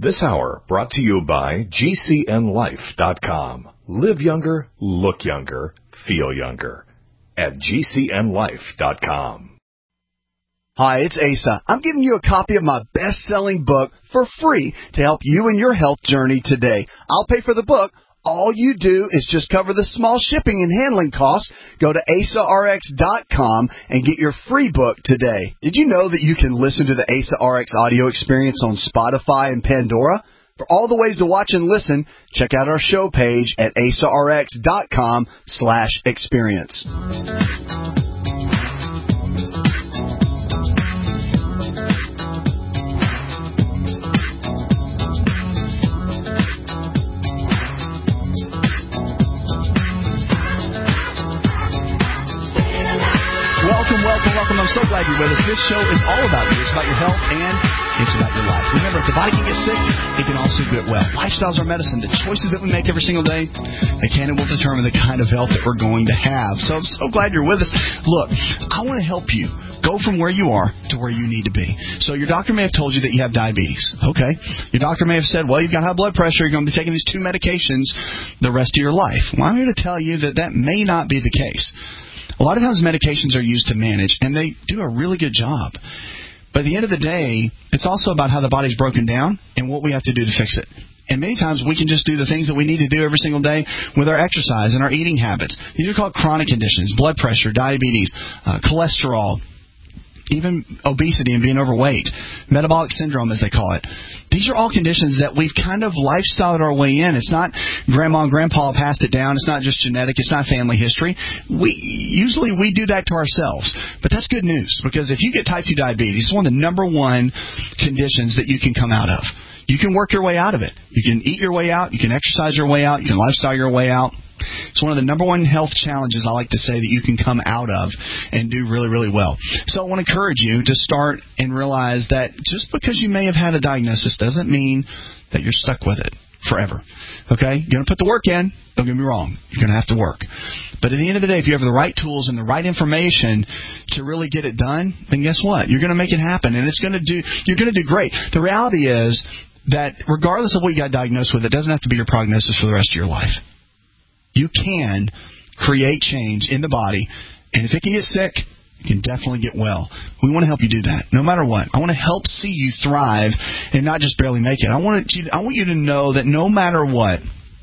This hour brought to you by GCNLife.com. Live younger, look younger, feel younger. At GCNLife.com. Hi, it's Asa. I'm giving you a copy of my best-selling book for free to help you in your health journey today. I'll pay for the book. All you do is just cover the small shipping and handling costs. Go to AsaRx.com and get your free book today. Did you know that you can listen to the Asa RX audio experience on Spotify and Pandora? For all the ways to watch and listen, check out our show page at AsaRx.com/experience. Welcome. I'm so glad you're with us. This show is all about you. It's about your health and it's about your life. Remember, if the body can get sick, it can also get well. Lifestyles are medicine. The choices that we make every single day, they can and will determine the kind of health that we're going to have. So I'm so glad you're with us. Look, I want to help you go from where you are to where you need to be. So your doctor may have told you that you have diabetes. Okay. Your doctor may have said, well, you've got high blood pressure. You're going to be taking these 2 medications the rest of your life. Well, I'm here to tell you that that may not be the case. A lot of times medications are used to manage, and they do a really good job. But at the end of the day, it's also about how the body's broken down and what we have to do to fix it. And many times we can just do the things that we need to do every single day with our exercise and our eating habits. These are called chronic conditions: blood pressure, diabetes, cholesterol, even obesity and being overweight, metabolic syndrome as they call it. These are all conditions that we've kind of lifestyled our way in. It's not grandma and grandpa passed it down. It's not just genetic. It's not family history. Usually we do that to ourselves. But that's good news, because if you get type 2 diabetes, it's one of the number one conditions that you can come out of. You can work your way out of it. You can eat your way out. You can exercise your way out. You can lifestyle your way out. It's one of the number one health challenges, I like to say, that you can come out of and do really, really well. So I want to encourage you to start and realize that just because you may have had a diagnosis doesn't mean that you're stuck with it forever. Okay? You're going to put the work in. Don't get me wrong. You're going to have to work. But at the end of the day, if you have the right tools and the right information to really get it done, then guess what? You're going to make it happen, and you're going to do great. The reality is that regardless of what you got diagnosed with, it doesn't have to be your prognosis for the rest of your life. You can create change in the body, and if it can get sick, it can definitely get well. We want to help you do that, no matter what. I want to help see you thrive and not just barely make it. I want you to know that no matter what,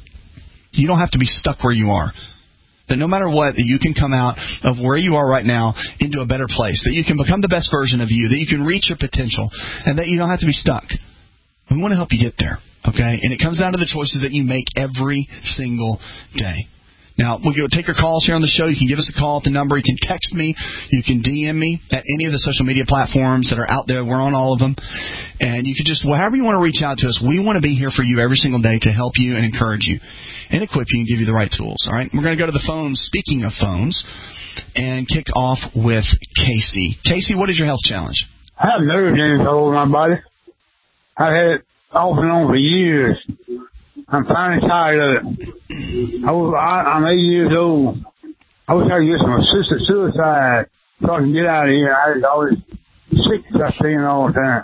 you don't have to be stuck where you are. That no matter what, that you can come out of where you are right now into a better place, that you can become the best version of you, that you can reach your potential, and that you don't have to be stuck. We want to help you get there. Okay, and it comes down to the choices that you make every single day. Now, we'll take your calls here on the show. You can give us a call at the number. You can text me. You can DM me at any of the social media platforms that are out there. We're on all of them. And you can just, however you want to reach out to us, we want to be here for you every single day to help you and encourage you and equip you and give you the right tools. All right, we're going to go to the phones, speaking of phones, and kick off with Casey. Casey, what is your health challenge? I have nerve damage all over my body. I've had it off and on for years. I'm finally tired of it. I'm 80 years old. I wish I could get some assisted suicide so I can get out of here. I was always sick, I stay in all the time.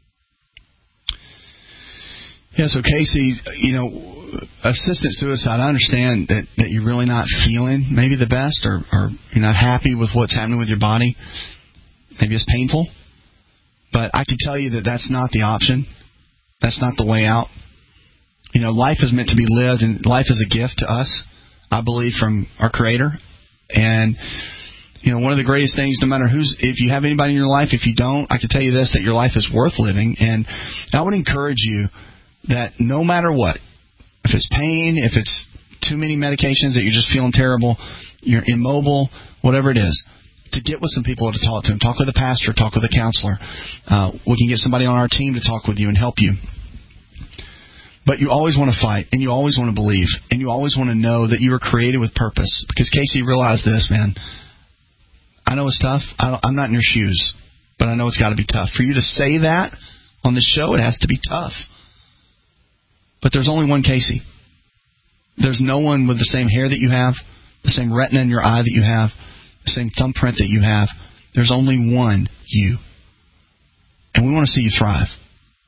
Yeah, so Casey, assisted suicide, I understand that you're really not feeling maybe the best, or you're not happy with what's happening with your body. Maybe it's painful. But I can tell you that that's not the option. That's not the way out. Life is meant to be lived, and life is a gift to us, I believe, from our Creator. And, one of the greatest things, no matter if you have anybody in your life, if you don't, I can tell you this, that your life is worth living. And I would encourage you that no matter what, if it's pain, if it's too many medications that you're just feeling terrible, you're immobile, whatever it is, to get with some people to talk to them. Talk with a pastor, talk with a counselor. We can get somebody on our team to talk with you and help you. But you always want to fight, and you always want to believe, and you always want to know that you were created with purpose. Because, Casey, realize this, man. I know it's tough. I'm not in your shoes, but I know it's got to be tough. For you to say that on the show, it has to be tough. But there's only one Casey. There's no one with the same hair that you have, the same retina in your eye that you have, the same thumbprint that you have. There's only one you. And we want to see you thrive.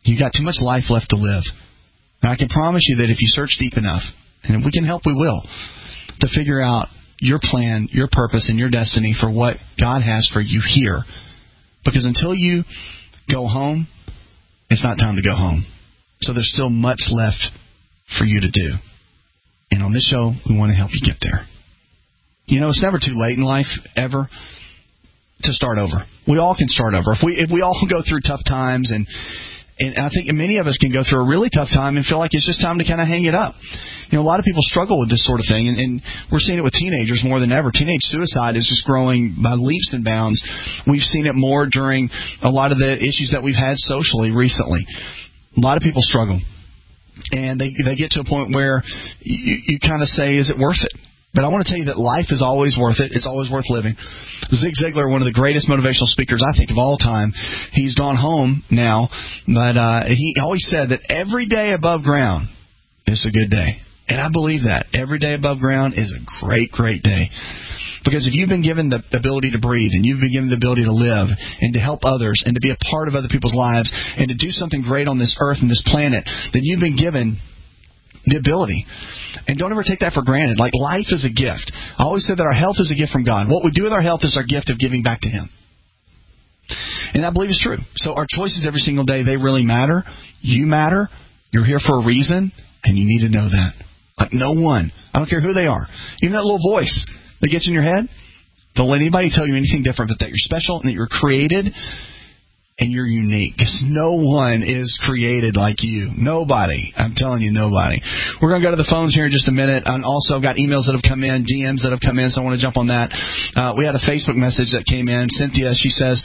You got too much life left to live. And I can promise you that if you search deep enough, and if we can help, we will, to figure out your plan, your purpose, and your destiny for what God has for you here. Because until you go home, it's not time to go home. So there's still much left for you to do. And on this show, we want to help you get there. You know, it's never too late in life, ever, to start over. We all can start over. If we all go through tough times, and I think many of us can go through a really tough time and feel like it's just time to kind of hang it up. You know, a lot of people struggle with this sort of thing, and we're seeing it with teenagers more than ever. Teenage suicide is just growing by leaps and bounds. We've seen it more during a lot of the issues that we've had socially recently. A lot of people struggle, and they get to a point where you kind of say, is it worth it? But I want to tell you that life is always worth it. It's always worth living. Zig Ziglar, one of the greatest motivational speakers, I think, of all time, he's gone home now, but he always said that every day above ground is a good day. And I believe that. Every day above ground is a great, great day. Because if you've been given the ability to breathe, and you've been given the ability to live, and to help others, and to be a part of other people's lives, and to do something great on this earth and this planet, then you've been given the ability. And don't ever take that for granted. Like, life is a gift. I always said that our health is a gift from God. What we do with our health is our gift of giving back to Him. And I believe it's true. So our choices every single day, they really matter. You matter. You're here for a reason, and you need to know that. Like no one. I don't care who they are. Even that little voice that gets in your head, don't let anybody tell you anything different, but that you're special and that you're created and you're unique. Because no one is created like you. Nobody. I'm telling you, nobody. We're going to go to the phones here in just a minute. And also, I've got emails that have come in, DMs that have come in, so I want to jump on that. We had a Facebook message that came in. Cynthia, she says,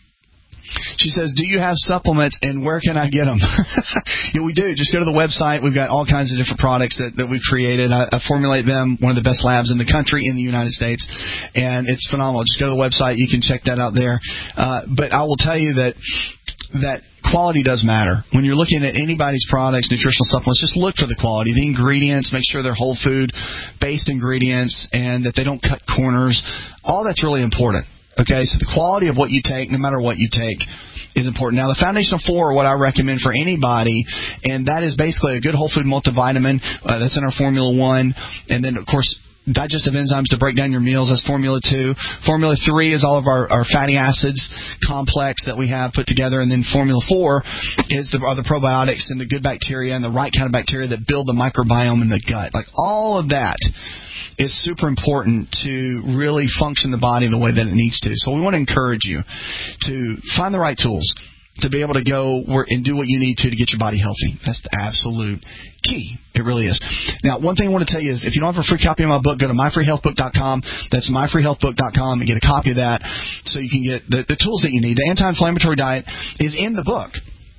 do you have supplements, and where can I get them? Yeah, we do. Just go to the website. We've got all kinds of different products that we've created. I formulate them, one of the best labs in the country, in the United States, and it's phenomenal. Just go to the website. You can check that out there. But I will tell you that quality does matter. When you're looking at anybody's products, nutritional supplements, just look for the quality, the ingredients, make sure they're whole food-based ingredients, and that they don't cut corners. All that's really important. Okay, so the quality of what you take, no matter what you take, is important. Now, the Foundational 4 are what I recommend for anybody, and that is basically a good whole food multivitamin. That's in our Formula 1. And then, of course, digestive enzymes to break down your meals. That's Formula 2. Formula 3 is all of our fatty acids complex that we have put together. And then Formula 4 are the probiotics and the good bacteria and the right kind of bacteria that build the microbiome in the gut. Like, all of that is super important to really function the body the way that it needs to. So we want to encourage you to find the right tools to be able to go and do what you need to get your body healthy. That's the absolute key. It really is. Now, one thing I want to tell you is if you don't have a free copy of my book, go to myfreehealthbook.com. That's myfreehealthbook.com and get a copy of that so you can get the tools that you need. The anti-inflammatory diet is in the book.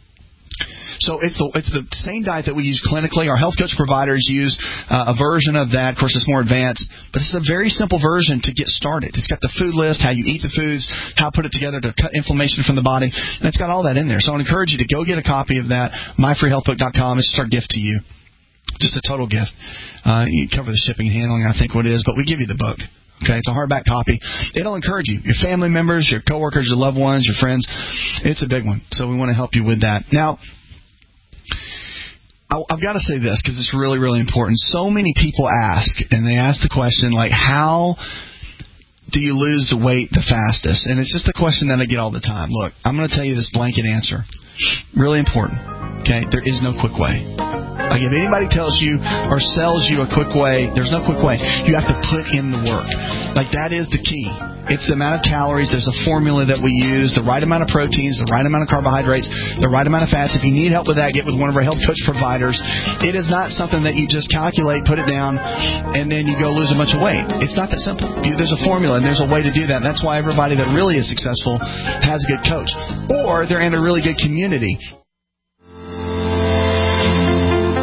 So it's the same diet that we use clinically. Our health coach providers use a version of that. Of course, it's more advanced, but it's a very simple version to get started. It's got the food list, how you eat the foods, how to put it together to cut inflammation from the body, and it's got all that in there. So I would encourage you to go get a copy of that, myfreehealthbook.com. It's just our gift to you. Just a total gift. You cover the shipping and handling, I think, what it is, but we give you the book. Okay, it's a hardback copy. It'll encourage you, your family members, your coworkers, your loved ones, your friends. It's a big one, so we want to help you with that. Now, I've got to say this because it's really, really important. So many people ask, and they ask the question, like, how do you lose the weight the fastest? And it's just a question that I get all the time. Look, I'm going to tell you this blanket answer. Really important. Okay, there is no quick way. Like, if anybody tells you or sells you a quick way, there's no quick way. You have to put in the work. Like, that is the key. It's the amount of calories. There's a formula that we use, the right amount of proteins, the right amount of carbohydrates, the right amount of fats. If you need help with that, get with one of our health coach providers. It is not something that you just calculate, put it down, and then you go lose a bunch of weight. It's not that simple. There's a formula, and there's a way to do that. And that's why everybody that really is successful has a good coach. Or they're in a really good community.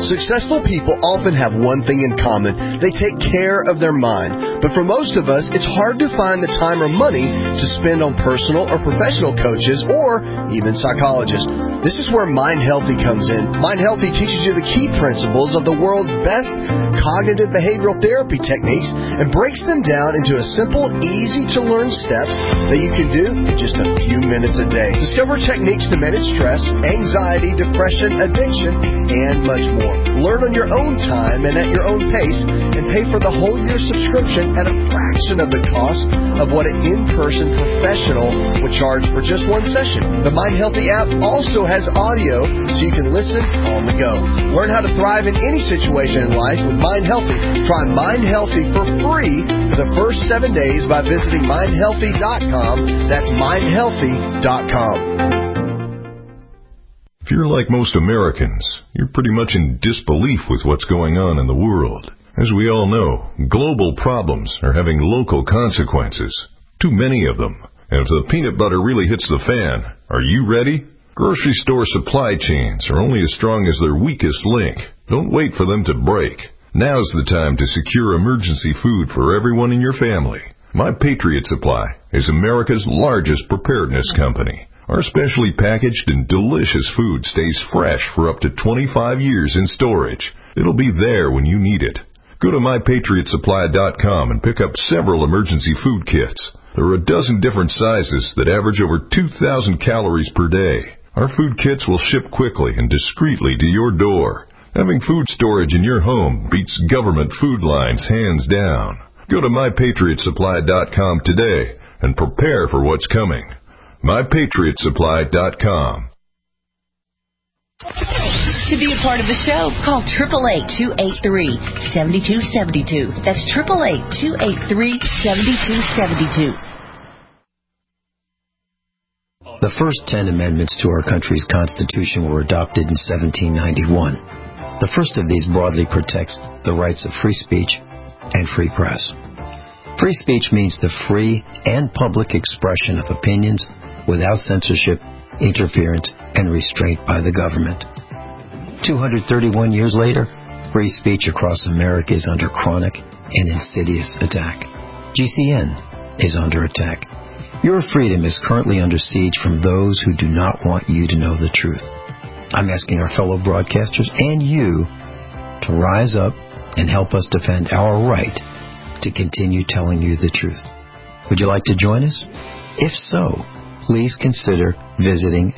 Successful people often have one thing in common. They take care of their mind. But for most of us, it's hard to find the time or money to spend on personal or professional coaches or even psychologists. This is where Mind Healthy comes in. Mind Healthy teaches you the key principles of the world's best cognitive behavioral therapy techniques and breaks them down into a simple, easy-to-learn steps that you can do in just a few minutes a day. Discover techniques to manage stress, anxiety, depression, addiction, and much more. Learn on your own time and at your own pace, and pay for the whole year subscription at a fraction of the cost of what an in-person professional would charge for just one session. The Mind Healthy app also has audio so you can listen on the go. Learn how to thrive in any situation in life with Mind Healthy. Try Mind Healthy for free for the first 7 days by visiting mindhealthy.com. That's mindhealthy.com. If you're like most Americans, you're pretty much in disbelief with what's going on in the world. As we all know, global problems are having local consequences. Too many of them. And if the peanut butter really hits the fan, are you ready? Grocery store supply chains are only as strong as their weakest link. Don't wait for them to break. Now's the time to secure emergency food for everyone in your family. My Patriot Supply is America's largest preparedness company. Our specially packaged and delicious food stays fresh for up to 25 years in storage. It'll be there when you need it. Go to MyPatriotSupply.com and pick up several emergency food kits. There are a dozen different sizes that average over 2,000 calories per day. Our food kits will ship quickly and discreetly to your door. Having food storage in your home beats government food lines hands down. Go to MyPatriotSupply.com today and prepare for what's coming. MyPatriotSupply.com. To be a part of the show, call 888-283-7272. That's 888-283-7272. The first 10 amendments to our country's Constitution were adopted in 1791. The first of these broadly protects the rights of free speech and free press. Free speech means the free and public expression of opinions without censorship, interference, and restraint by the government. 231 years later, free speech across America is under chronic and insidious attack. GCN is under attack. Your freedom is currently under siege from those who do not want you to know the truth. I'm asking our fellow broadcasters and you to rise up and help us defend our right to continue telling you the truth. Would you like to join us? If so, please consider visiting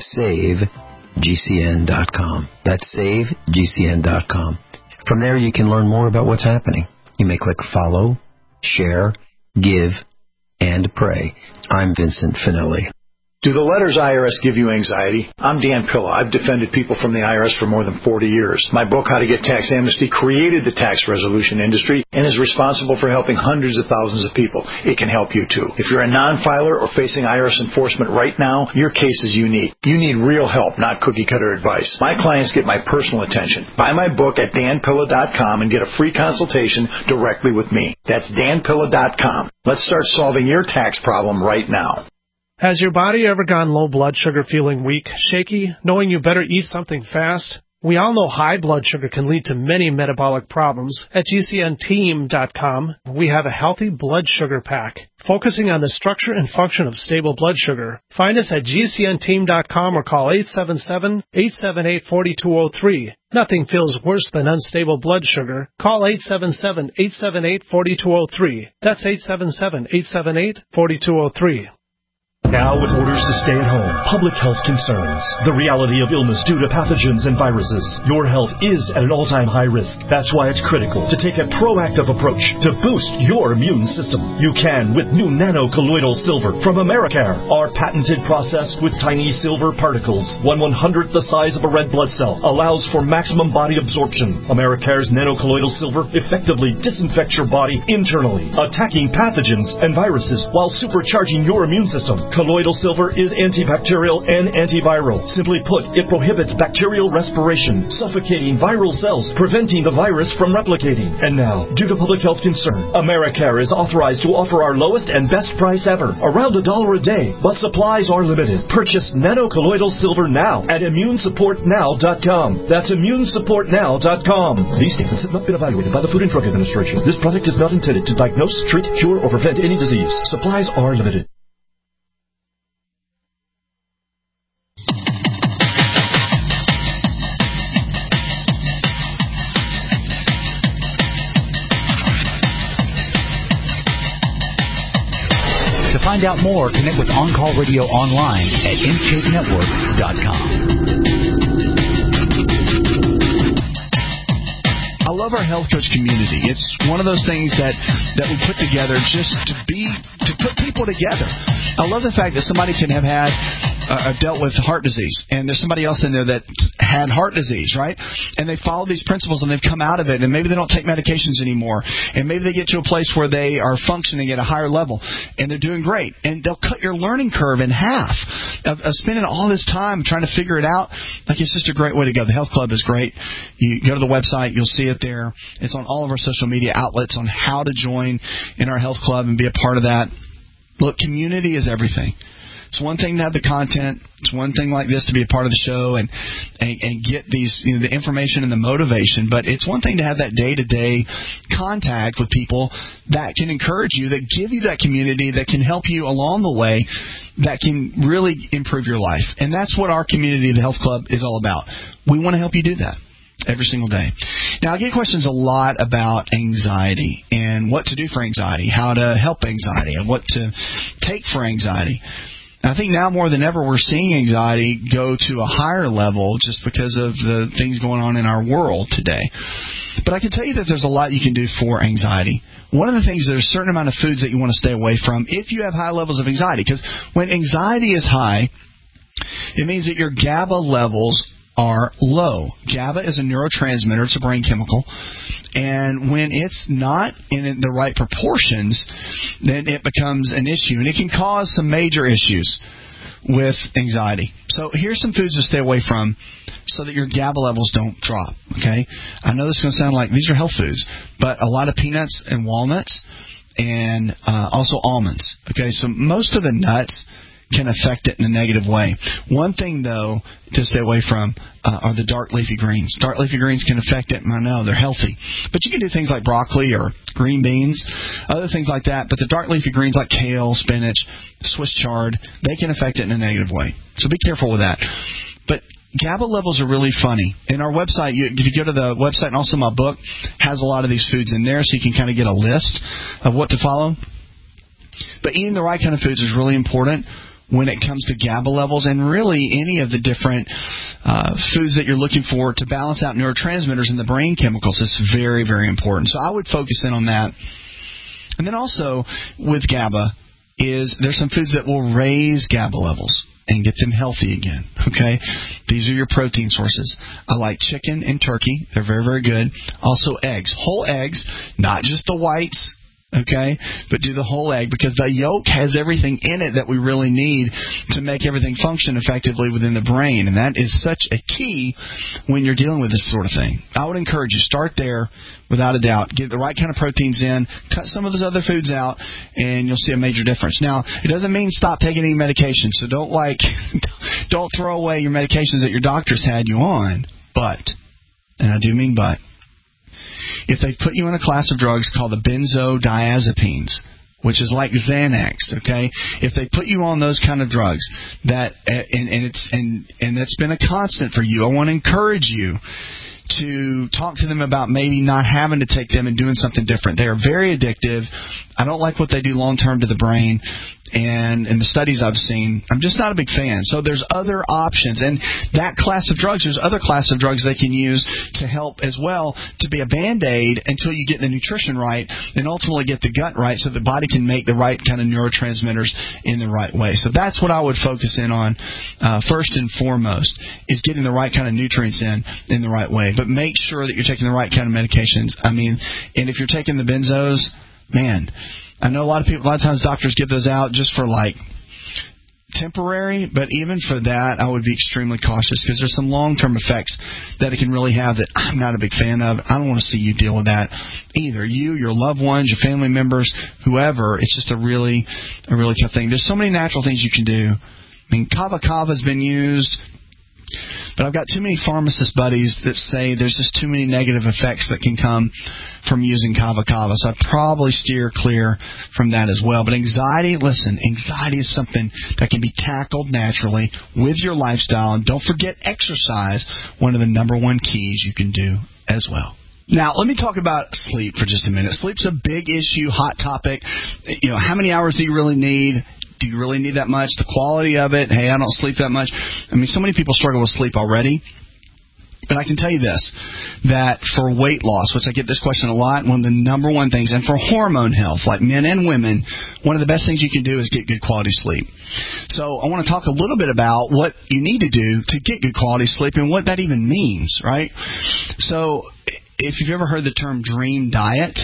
SaveGCN.com. That's SaveGCN.com. From there, you can learn more about what's happening. You may click follow, share, give, and pray. I'm Vincent Finelli. Do the letters IRS give you anxiety? I'm Dan Pilla. I've defended people from the IRS for more than 40 years. My book, How to Get Tax Amnesty, created the tax resolution industry and is responsible for helping hundreds of thousands of people. It can help you, too. If you're a non-filer or facing IRS enforcement right now, your case is unique. You need real help, not cookie-cutter advice. My clients get my personal attention. Buy my book at danpilla.com and get a free consultation directly with me. That's danpilla.com. Let's start solving your tax problem right now. Has your body ever gone low blood sugar, feeling weak, shaky, knowing you better eat something fast? We all know high blood sugar can lead to many metabolic problems. At GCNteam.com, we have a healthy blood sugar pack, focusing on the structure and function of stable blood sugar. Find us at GCNteam.com or call 877-878-4203. Nothing feels worse than unstable blood sugar. Call 877-878-4203. That's 877-878-4203. Now, with orders to stay at home, public health concerns, the reality of illness due to pathogens and viruses, your health is at an all-time high risk. That's why it's critical to take a proactive approach to boost your immune system. You can with new nano-colloidal silver from Americare. Our patented process with tiny silver particles, 1/100th the size of a red blood cell, allows for maximum body absorption. Americare's nano-colloidal silver effectively disinfects your body internally, attacking pathogens and viruses while supercharging your immune system. Colloidal silver is antibacterial and antiviral. Simply put, it prohibits bacterial respiration, suffocating viral cells, preventing the virus from replicating. And now, due to public health concern, AmeriCare is authorized to offer our lowest and best price ever, around $1 a day, but supplies are limited. Purchase nanocolloidal silver now at ImmuneSupportNow.com. That's ImmuneSupportNow.com. These statements have not been evaluated by the Food and Drug Administration. This product is not intended to diagnose, treat, cure, or prevent any disease. Supplies are limited. To find out more, connect with On Call Radio online at InShapeNetwork.com. I love our health coach community. It's one of those things that we put together just to put people together. I love the fact that somebody can have had dealt with heart disease, and there's somebody else in there that had heart disease, right? And they follow these principles, and they've come out of it, and maybe they don't take medications anymore, and maybe they get to a place where they are functioning at a higher level, and they're doing great, and they'll cut your learning curve in half of spending all this time trying to figure it out. Like, it's just a great way to go. The Health Club is great. You go to the website, you'll see it there. It's on all of our social media outlets on how to join in our Health Club and be a part of that. Look, community is everything. It's one thing to have the content. It's one thing like this to be a part of the show and get these, the information and the motivation. But it's one thing to have that day-to-day contact with people that can encourage you, that give you that community, that can help you along the way, that can really improve your life. And that's what our community, the Health Club, is all about. We want to help you do that every single day. Now, I get questions a lot about anxiety and what to do for anxiety, how to help anxiety, and what to take for anxiety. I think now more than ever we're seeing anxiety go to a higher level just because of the things going on in our world today. But I can tell you that there's a lot you can do for anxiety. One of the things, there's a certain amount of foods that you want to stay away from if you have high levels of anxiety. Because when anxiety is high, it means that your GABA levels are low. GABA is a neurotransmitter. It's a brain chemical. And when it's not in the right proportions, then it becomes an issue. And it can cause some major issues with anxiety. So here's some foods to stay away from so that your GABA levels don't drop. Okay? I know this is going to sound like these are health foods, but a lot of peanuts and walnuts and also almonds. Okay? So most of the nuts can affect it in a negative way. One thing, though, to stay away from are the dark leafy greens. Dark leafy greens can affect it, and I know they're healthy. But you can do things like broccoli or green beans, other things like that. But the dark leafy greens like kale, spinach, Swiss chard, they can affect it in a negative way. So be careful with that. But GABA levels are really funny. In our website, if you go to the website, and also my book has a lot of these foods in there, so you can kind of get a list of what to follow. But eating the right kind of foods is really important when it comes to GABA levels and really any of the different foods that you're looking for to balance out neurotransmitters in the brain chemicals. It's very, very important. So I would focus in on that. And then also with GABA there's some foods that will raise GABA levels and get them healthy again. Okay? These are your protein sources. I like chicken and turkey. They're very, very good. Also eggs. Whole eggs, not just the whites. Okay, but do the whole egg because the yolk has everything in it that we really need to make everything function effectively within the brain, and that is such a key when you're dealing with this sort of thing. I would encourage you, start there without a doubt. Get the right kind of proteins in, cut some of those other foods out, and you'll see a major difference. Now, it doesn't mean stop taking any medication, so don't throw away your medications that your doctors had you on, but, and I do mean but, if they put you in a class of drugs called the benzodiazepines, which is like Xanax, okay? If they put you on those kind of drugs, that and that's been a constant for you, I want to encourage you to talk to them about maybe not having to take them and doing something different. They are very addictive. I don't like what they do long-term to the brain. And in the studies I've seen, I'm just not a big fan. So there's other options. And that class of drugs, there's other class of drugs they can use to help as well to be a Band-Aid until you get the nutrition right and ultimately get the gut right so the body can make the right kind of neurotransmitters in the right way. So that's what I would focus in on first and foremost is getting the right kind of nutrients in the right way. But make sure that you're taking the right kind of medications. I mean, and if you're taking the benzos, man, I know a lot of times doctors give those out just for like temporary, but even for that, I would be extremely cautious because there's some long-term effects that it can really have that I'm not a big fan of. I don't want to see you deal with that either. You, your loved ones, your family members, whoever. It's just a really tough thing. There's so many natural things you can do. I mean, Kava Kava has been used, but I've got too many pharmacist buddies that say there's just too many negative effects that can come from using Kava Kava. So I'd probably steer clear from that as well. But anxiety is something that can be tackled naturally with your lifestyle. And don't forget exercise, one of the number one keys you can do as well. Now, let me talk about sleep for just a minute. Sleep's a big issue, hot topic. You know, how many hours do you really need? Do you really need that much? The quality of it? Hey, I don't sleep that much. I mean, so many people struggle with sleep already. But I can tell you this, that for weight loss, which I get this question a lot, one of the number one things, and for hormone health, like men and women, one of the best things you can do is get good quality sleep. So I want to talk a little bit about what you need to do to get good quality sleep and what that even means, right? So if you've ever heard the term dream diet,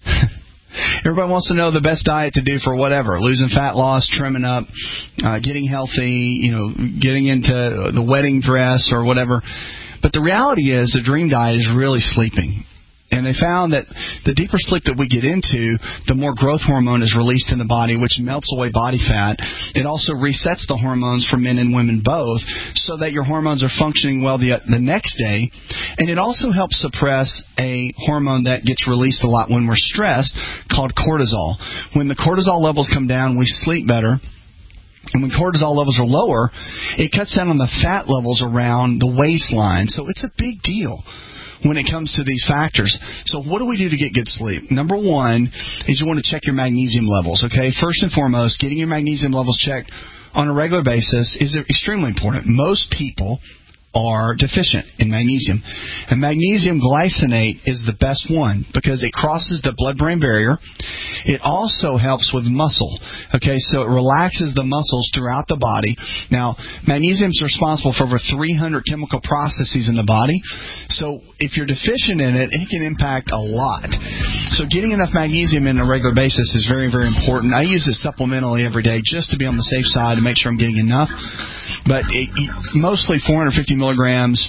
everybody wants to know the best diet to do for whatever, losing fat loss, trimming up, getting healthy, getting into the wedding dress or whatever. But the reality is the dream diet is really sleeping. And they found that the deeper sleep that we get into, the more growth hormone is released in the body, which melts away body fat. It also resets the hormones for men and women both so that your hormones are functioning well the next day. And it also helps suppress a hormone that gets released a lot when we're stressed called cortisol. When the cortisol levels come down, we sleep better. And when cortisol levels are lower, it cuts down on the fat levels around the waistline. So it's a big deal when it comes to these factors. So what do we do to get good sleep? Number one is you want to check your magnesium levels, okay? First and foremost, getting your magnesium levels checked on a regular basis is extremely important. Most people are deficient in magnesium. And magnesium glycinate is the best one because it crosses the blood-brain barrier. It also helps with muscle. Okay, so it relaxes the muscles throughout the body. Now, magnesium is responsible for over 300 chemical processes in the body. So if you're deficient in it, it can impact a lot. So getting enough magnesium in a regular basis is very, very important. I use it supplementally every day just to be on the safe side to make sure I'm getting enough. But mostly 450 milligrams,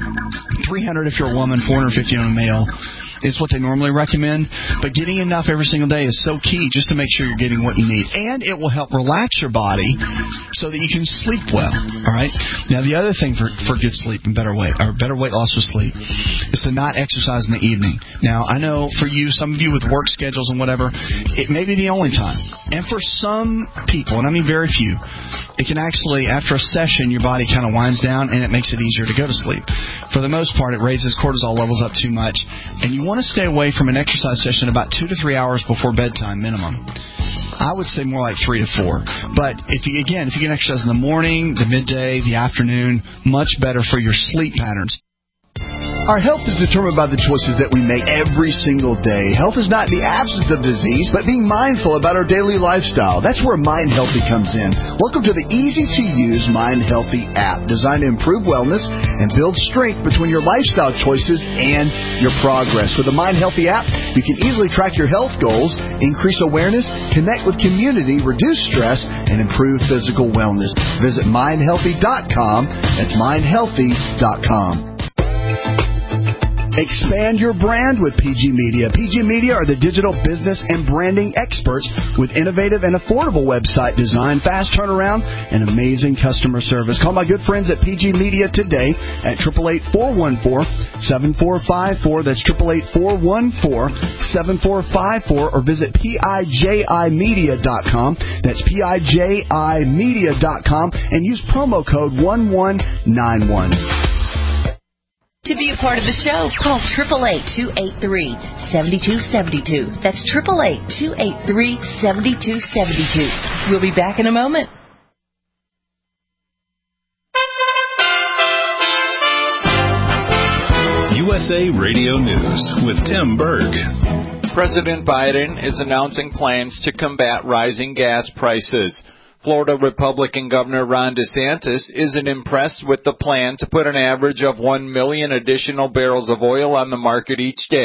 300 if you're a woman, 450 on a male is what they normally recommend. But getting enough every single day is so key just to make sure you're getting what you need. And it will help relax your body so that you can sleep well. All right. Now, the other thing for good sleep and better weight loss with sleep is to not exercise in the evening. Now, I know for you, some of you with work schedules and whatever, it may be the only time. And for some people, and I mean very few, it can actually, after a session, your body kind of winds down and it makes it easier to go to sleep. For the most part, it raises cortisol levels up too much. And you want to stay away from an exercise session about 2 to 3 hours before bedtime minimum. I would say more like 3 to 4. But if you can exercise in the morning, the midday, the afternoon, much better for your sleep patterns. Our health is determined by the choices that we make every single day. Health is not the absence of disease, but being mindful about our daily lifestyle. That's where Mind Healthy comes in. Welcome to the easy-to-use Mind Healthy app, designed to improve wellness and build strength between your lifestyle choices and your progress. With the Mind Healthy app, you can easily track your health goals, increase awareness, connect with community, reduce stress, and improve physical wellness. Visit mindhealthy.com. That's mindhealthy.com. Expand your brand with PG Media. PG Media are the digital business and branding experts with innovative and affordable website design, fast turnaround, and amazing customer service. Call my good friends at PG Media today at 888-414-7454. That's 888-414-7454. Or visit PIJImedia.com. That's PIJImedia.com. And use promo code 1191. To be a part of the show, call 888-283-7272. That's 888-283-7272. We'll be back in a moment. USA Radio News with Tim Berg. President Biden is announcing plans to combat rising gas prices. Florida Republican Governor Ron DeSantis isn't impressed with the plan to put an average of 1 million additional barrels of oil on the market each day,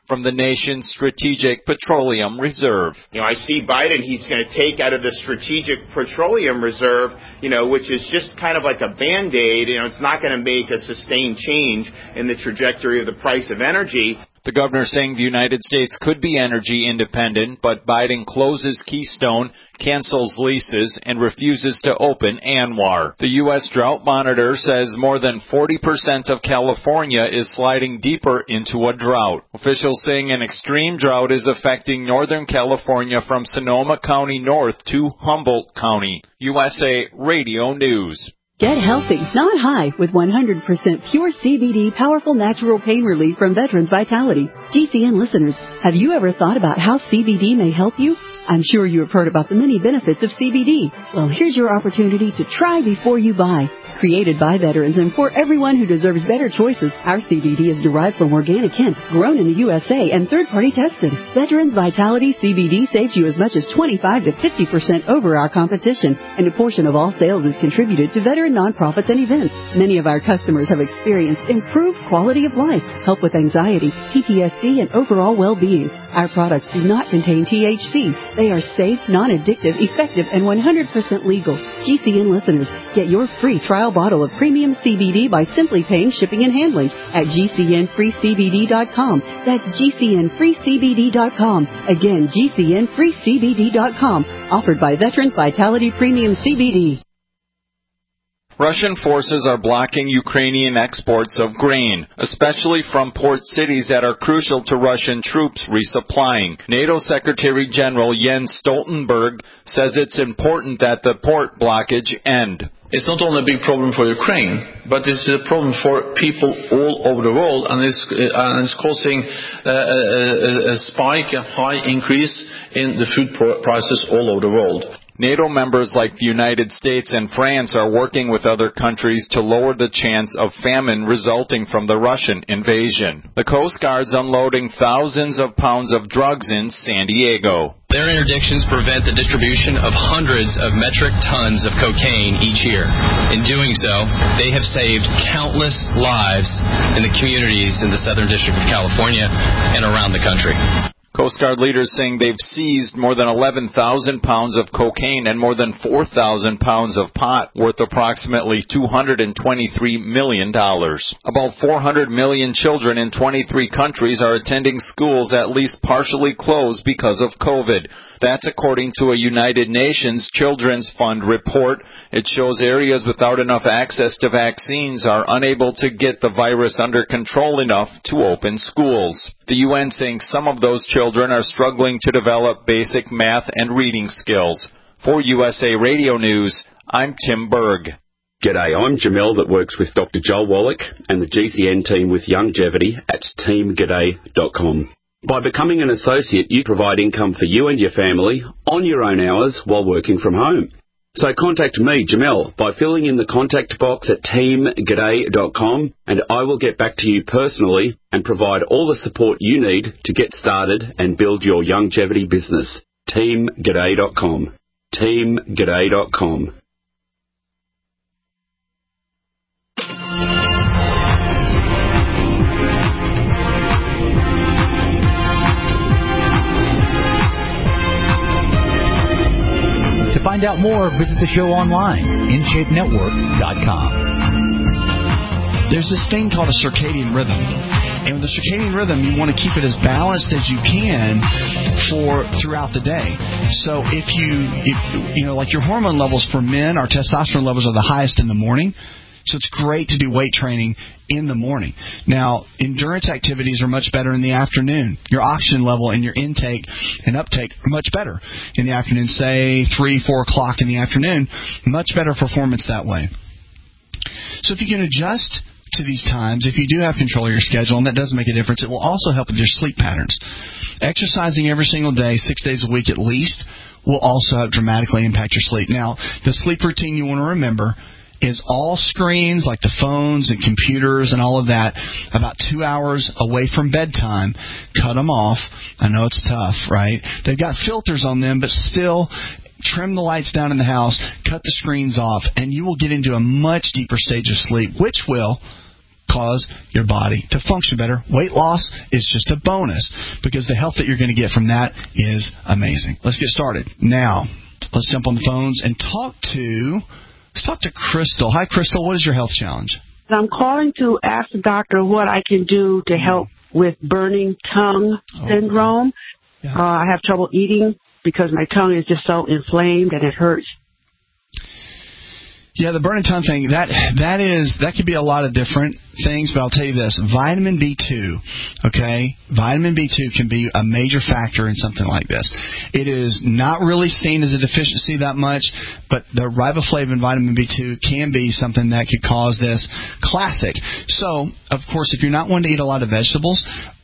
from the nation's Strategic Petroleum Reserve. I see Biden, he's going to take out of the Strategic Petroleum Reserve, which is just kind of like a Band-Aid. It's not going to make a sustained change in the trajectory of the price of energy. The governor saying the United States could be energy independent, but Biden closes Keystone, cancels leases, and refuses to open ANWR. The U.S. Drought Monitor says more than 40% of California is sliding deeper into a drought. Officials saying an extreme drought is affecting Northern California from Sonoma County north to Humboldt County. USA Radio News. Get healthy, not high, with 100% pure CBD powerful natural pain relief from Veterans Vitality. GCN listeners, have you ever thought about how CBD may help you? I'm sure you have heard about the many benefits of CBD. Well, here's your opportunity to try before you buy. Created by veterans and for everyone who deserves better choices, our CBD is derived from organic hemp, grown in the USA, and third-party tested. Veterans Vitality CBD saves you as much as 25 to 50% over our competition, and a portion of all sales is contributed to veteran nonprofits and events. Many of our customers have experienced improved quality of life, help with anxiety, PTSD, and overall well-being. Our products do not contain THC. They are safe, non-addictive, effective, and 100% legal. GCN listeners, get your free trial bottle of premium CBD by simply paying shipping and handling at GCNFreeCBD.com. That's GCNFreeCBD.com. Again, GCNFreeCBD.com. Offered by Veterans Vitality Premium CBD. Russian forces are blocking Ukrainian exports of grain, especially from port cities that are crucial to Russian troops resupplying. NATO Secretary General Jens Stoltenberg says it's important that the port blockage end. It's not only a big problem for Ukraine, but it's a problem for people all over the world, and it's causing a spike, a high increase in the food prices all over the world. NATO members like the United States and France are working with other countries to lower the chance of famine resulting from the Russian invasion. The Coast Guard's unloading thousands of pounds of drugs in San Diego. Their interdictions prevent the distribution of hundreds of metric tons of cocaine each year. In doing so, they have saved countless lives in the communities in the Southern District of California and around the country. Coast Guard leaders saying they've seized more than 11,000 pounds of cocaine and more than 4,000 pounds of pot worth approximately $223 million. About 400 million children in 23 countries are attending schools at least partially closed because of COVID. That's according to a United Nations Children's Fund report. It shows areas without enough access to vaccines are unable to get the virus under control enough to open schools. The UN saying some of those children are struggling to develop basic math and reading skills. For USA Radio News, I'm Tim Berg. G'day, I'm Jamel that works with Dr. Joel Wallach and the GCN team with Longevity at teamg'day.com. By becoming an associate, you provide income for you and your family on your own hours while working from home. So contact me, Jamel, by filling in the contact box at teamg'day.com, and I will get back to you personally and provide all the support you need to get started and build your longevity business. teamg'day.com. teamg'day.com. To find out more, visit the show online, InShapeNetwork.com. There's this thing called a circadian rhythm. And with the circadian rhythm, you want to keep it as balanced as you can throughout the day. So if like your hormone levels for men, our testosterone levels are the highest in the morning. So it's great to do weight training in the morning. Now, endurance activities are much better in the afternoon. Your oxygen level and your intake and uptake are much better in the afternoon, say 3, 4 o'clock in the afternoon. Much better performance that way. So if you can adjust to these times, if you do have control of your schedule, and that does make a difference, it will also help with your sleep patterns. Exercising every single day, 6 days a week at least, will also dramatically impact your sleep. Now, the sleep routine you want to remember is all screens like the phones and computers and all of that about 2 hours away from bedtime. Cut them off. I know it's tough, right? They've got filters on them, but still trim the lights down in the house, cut the screens off, and you will get into a much deeper stage of sleep, which will cause your body to function better. Weight loss is just a bonus because the health that you're going to get from that is amazing. Let's get started. Now, let's jump on the phones and talk to Crystal. Hi, Crystal. What is your health challenge? I'm calling to ask the doctor what I can do to help with burning tongue syndrome. Yeah. I have trouble eating because my tongue is just so inflamed and it hurts. Yeah, the burning tongue thing, that could be a lot of different things, but I'll tell you this. Vitamin B2, okay? Vitamin B2 can be a major factor in something like this. It is not really seen as a deficiency that much, but the riboflavin vitamin B2 can be something that could cause this. Classic. So, of course, if you're not one to eat a lot of vegetables,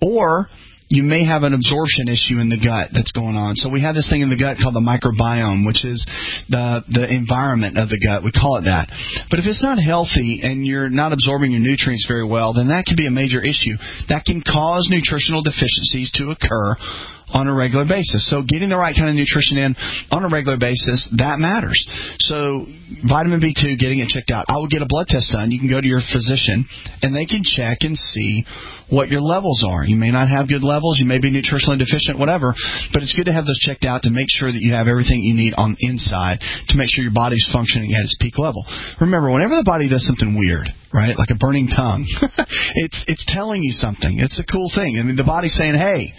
or you may have an absorption issue in the gut that's going on. So we have this thing in the gut called the microbiome, which is the environment of the gut. We call it that. But if it's not healthy and you're not absorbing your nutrients very well, then that can be a major issue. That can cause nutritional deficiencies to occur on a regular basis. So getting the right kind of nutrition in on a regular basis, that matters. So vitamin B2, getting it checked out. I would get a blood test done. You can go to your physician, and they can check and see what your levels are. You may not have good levels. You may be nutritionally deficient, whatever. But it's good to have those checked out to make sure that you have everything you need on the inside to make sure your body's functioning at its peak level. Remember, whenever the body does something weird, right, like a burning tongue, it's telling you something. It's a cool thing. I mean, the body's saying, hey,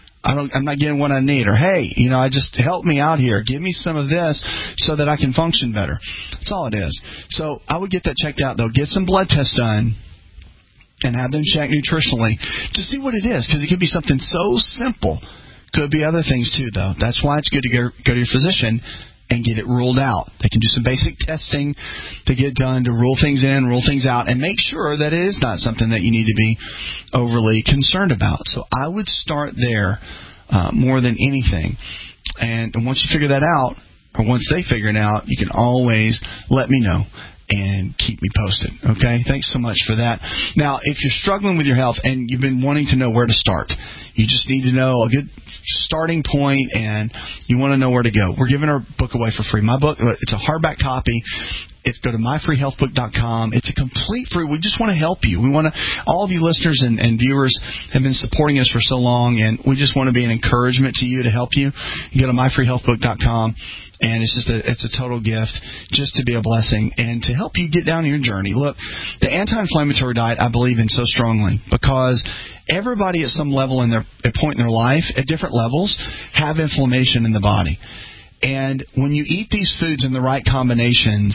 I'm not getting what I need. Or, hey, I just help me out here. Give me some of this so that I can function better. That's all it is. So I would get that checked out, though. Get some blood tests done and have them checked nutritionally to see what it is, because it could be something so simple. Could be other things, too, though. That's why it's good to go to your physician and get it ruled out. They can do some basic testing to get done to rule things in, rule things out, and make sure that it is not something that you need to be overly concerned about. So I would start there more than anything. And once you figure that out, or once they figure it out, you can always let me know and keep me posted. Okay? Thanks so much for that. Now, if you're struggling with your health and you've been wanting to know where to start, you just need to know a good starting point, and you want to know where to go. We're giving our book away for free. My book, it's a hardback copy. Go to myfreehealthbook.com. It's a complete free. We just want to help you. We want to. All of you listeners and viewers have been supporting us for so long, and we just want to be an encouragement to you to help you. You go to myfreehealthbook.com. And it's a total gift just to be a blessing and to help you get down your journey. Look, the anti-inflammatory diet I believe in so strongly because everybody at some level at point in their life, at different levels, have inflammation in the body. And when you eat these foods in the right combinations,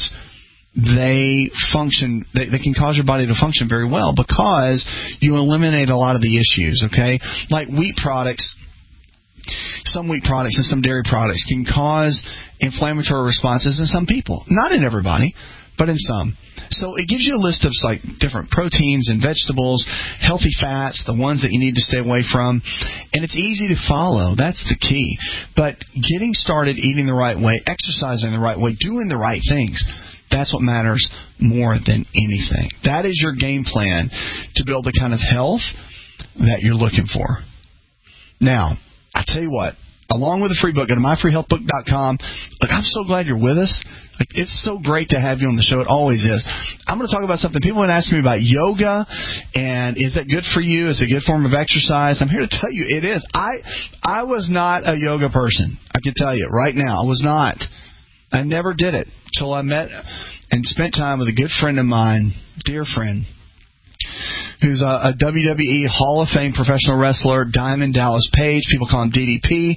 they function. They can cause your body to function very well because you eliminate a lot of the issues, okay? Like wheat products. Some wheat products and some dairy products can cause inflammatory responses in some people. Not in everybody, but in some. So it gives you a list of like different proteins and vegetables, healthy fats, the ones that you need to stay away from. And it's easy to follow. That's the key. But getting started eating the right way, exercising the right way, doing the right things, that's what matters more than anything. That is your game plan to build the kind of health that you're looking for. Now, I tell you what, along with the free book, go to myfreehealthbook.com. Look, I'm so glad you're with us. Like, it's so great to have you on the show. It always is. I'm going to talk about something. People have been asking me about yoga, and is that good for you? Is it a good form of exercise? I'm here to tell you it is. I was not a yoga person. I can tell you right now, I was not. I never did it until I met and spent time with a good friend of mine, dear friend, who's a WWE Hall of Fame professional wrestler, Diamond Dallas Page. People call him DDP.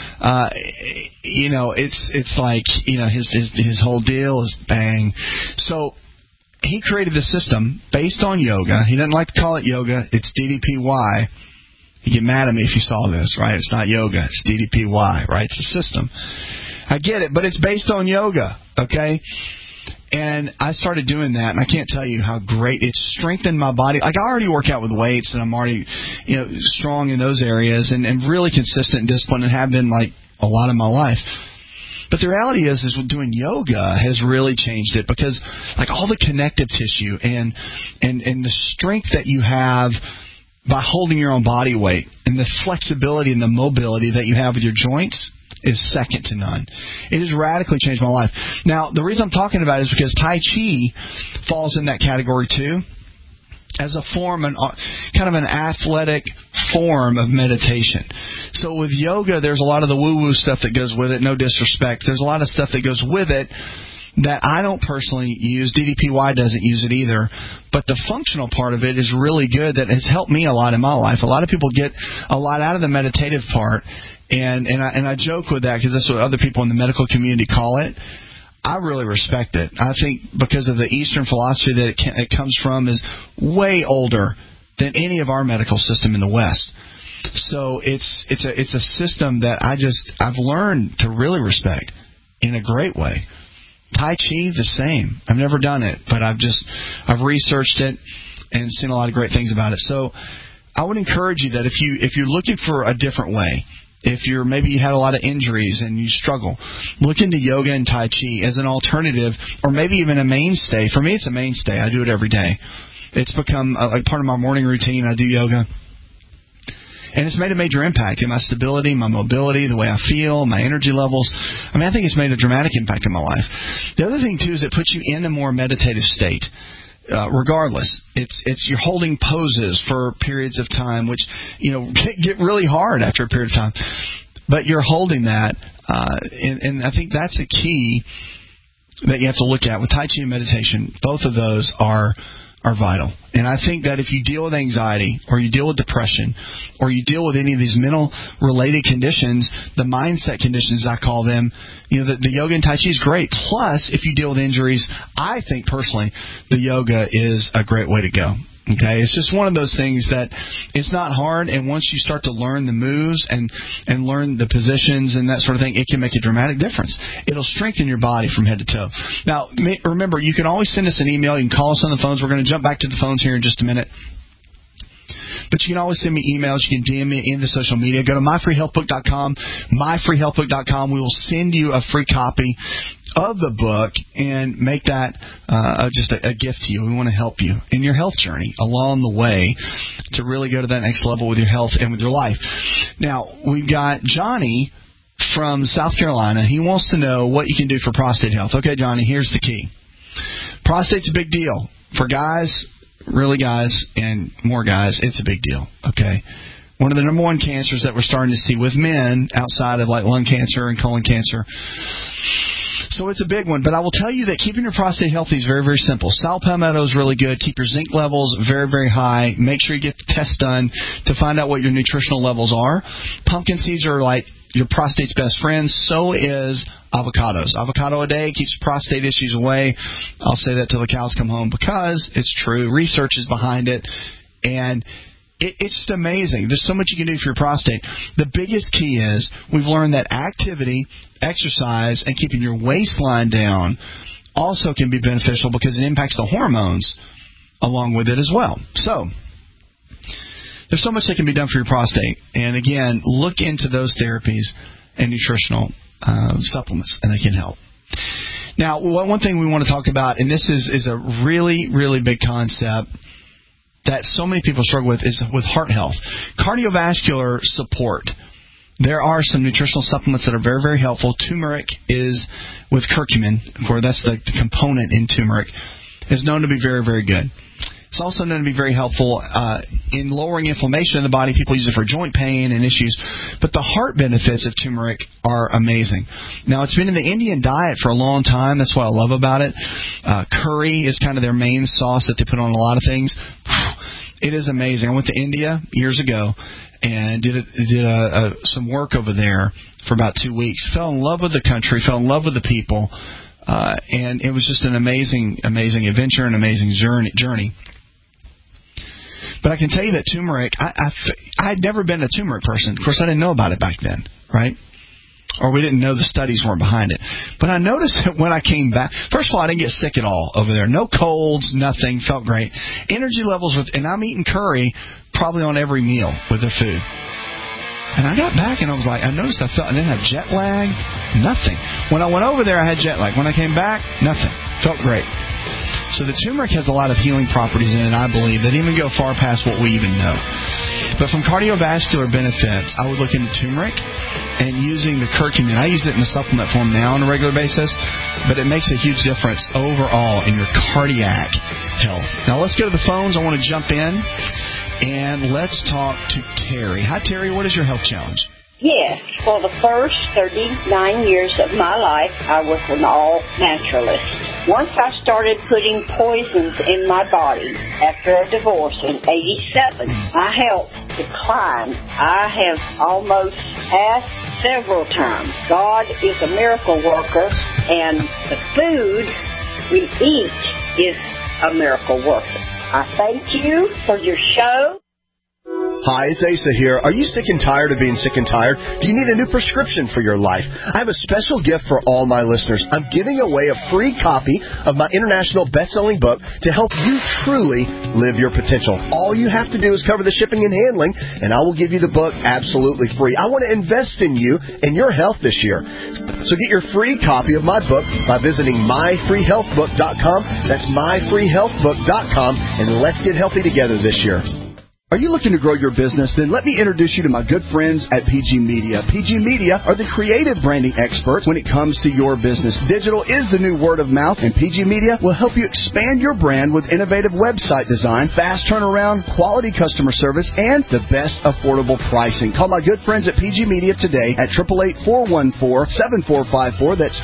It's like, his whole deal is bang. So he created this system based on yoga. He doesn't like to call it yoga. It's DDPY. You get mad at me if you saw this, right? It's not yoga. It's DDPY, right? It's a system. I get it, but it's based on yoga, okay? And I started doing that, and I can't tell you how great it's strengthened my body. Like, I already work out with weights, and I'm already, strong in those areas, and really consistent and disciplined, and have been like a lot of my life. But the reality is with doing yoga has really changed it because, like, all the connective tissue and the strength that you have by holding your own body weight, and the flexibility and the mobility that you have with your joints is second to none. It has radically changed my life. Now, the reason I'm talking about it is because Tai Chi falls in that category too. as a form, kind of an athletic form of meditation. So with yoga, there's a lot of the woo-woo stuff that goes with it, no disrespect. There's a lot of stuff that goes with it that I don't personally use. DDPY doesn't use it either. But the functional part of it is really good. That has helped me a lot in my life. A lot of people get a lot out of the meditative part. And I joke with that because that's what other people in the medical community call it. I really respect it. I think because of the Eastern philosophy that it comes from is way older than any of our medical system in the West. So it's a system that I've learned to really respect in a great way. Tai Chi, the same. I've never done it, but I've researched it and seen a lot of great things about it. So I would encourage you that if you're looking for a different way, if maybe you had a lot of injuries and you struggle, look into yoga and Tai Chi as an alternative, or maybe even a mainstay. For me, it's a mainstay. I do it every day. It's become like part of my morning routine. I do yoga. And it's made a major impact in my stability, my mobility, the way I feel, my energy levels. I mean, I think it's made a dramatic impact in my life. The other thing, too, is it puts you in a more meditative state. Regardless, it's you're holding poses for periods of time, which get really hard after a period of time. But you're holding that, and I think that's a key that you have to look at with Tai Chi and meditation. Both of those are vital. And I think that if you deal with anxiety, or you deal with depression, or you deal with any of these mental-related conditions, the mindset conditions I call them, the yoga and Tai Chi is great. Plus, if you deal with injuries, I think personally the yoga is a great way to go. Okay, it's just one of those things that it's not hard, and once you start to learn the moves and learn the positions and that sort of thing, it can make a dramatic difference. It'll strengthen your body from head to toe. Now, remember, you can always send us an email. You can call us on the phones. We're going to jump back to the phones here in just a minute. But you can always send me emails. You can DM me into social media. Go to myfreehealthbook.com, myfreehealthbook.com. We will send you a free copy of the book and make that just a gift to you. We want to help you in your health journey along the way to really go to that next level with your health and with your life. Now, we've got Johnny from South Carolina. He wants to know what you can do for prostate health. Okay, Johnny, here's the key. Prostate's a big deal. For guys, really guys, and more guys, it's a big deal. Okay? One of the number one cancers that we're starting to see with men outside of like lung cancer and colon cancer. So it's a big one. But I will tell you that keeping your prostate healthy is very, very simple. Saw palmetto is really good. Keep your zinc levels very, very high. Make sure you get the test done to find out what your nutritional levels are. Pumpkin seeds are like your prostate's best friend. So is avocados. Avocado a day keeps prostate issues away. I'll say that till the cows come home because it's true. Research is behind it. And it's just amazing. There's so much you can do for your prostate. The biggest key is we've learned that activity, exercise, and keeping your waistline down also can be beneficial because it impacts the hormones along with it as well. So there's so much that can be done for your prostate. And again, look into those therapies and nutritional supplements, and they can help. Now, one thing we want to talk about, and this is a really, really big concept that so many people struggle with, is with heart health. Cardiovascular support. There are some nutritional supplements that are very, very helpful. Turmeric is with curcumin, of course, that's the component in turmeric, is known to be very, very good. It's also known to be very helpful in lowering inflammation in the body. People use it for joint pain and issues. But the heart benefits of turmeric are amazing. Now, it's been in the Indian diet for a long time. That's what I love about it. Curry is kind of their main sauce that they put on a lot of things. It is amazing. I went to India years ago and did some work over there for about 2 weeks. Fell in love with the country, fell in love with the people. And it was just an amazing, amazing adventure, an amazing journey. But I can tell you that turmeric, I had never been a turmeric person. Of course, I didn't know about it back then, right? Or we didn't know the studies weren't behind it. But I noticed that when I came back, first of all, I didn't get sick at all over there. No colds, nothing, felt great. Energy levels, and I'm eating curry probably on every meal with the food. And I got back and I was like, I noticed I didn't have jet lag, nothing. When I went over there, I had jet lag. When I came back, nothing. Felt great. So the turmeric has a lot of healing properties in it, I believe, that even go far past what we even know. But from cardiovascular benefits, I would look into turmeric and using the curcumin. I use it in a supplement form now on a regular basis, but it makes a huge difference overall in your cardiac health. Now let's go to the phones. I want to jump in, and let's talk to Terry. Hi, Terry. What is your health challenge? Yes, for the first 39 years of my life, I was an all-naturalist. Once I started putting poisons in my body after a divorce in 87, my health declined. I have almost asked several times. God is a miracle worker, and the food we eat is a miracle worker. I thank you for your show. Hi, it's Asa here. Are you sick and tired of being sick and tired? Do you need a new prescription for your life? I have a special gift for all my listeners. I'm giving away a free copy of my international best-selling book to help you truly live your potential. All you have to do is cover the shipping and handling, and I will give you the book absolutely free. I want to invest in you and your health this year. So get your free copy of my book by visiting myfreehealthbook.com. That's myfreehealthbook.com, and let's get healthy together this year. Are you looking to grow your business? Then let me introduce you to my good friends at PG Media. PG Media are the creative branding experts when it comes to your business. Digital is the new word of mouth, and PG Media will help you expand your brand with innovative website design, fast turnaround, quality customer service, and the best affordable pricing. Call my good friends at PG Media today at 888-414-7454. That's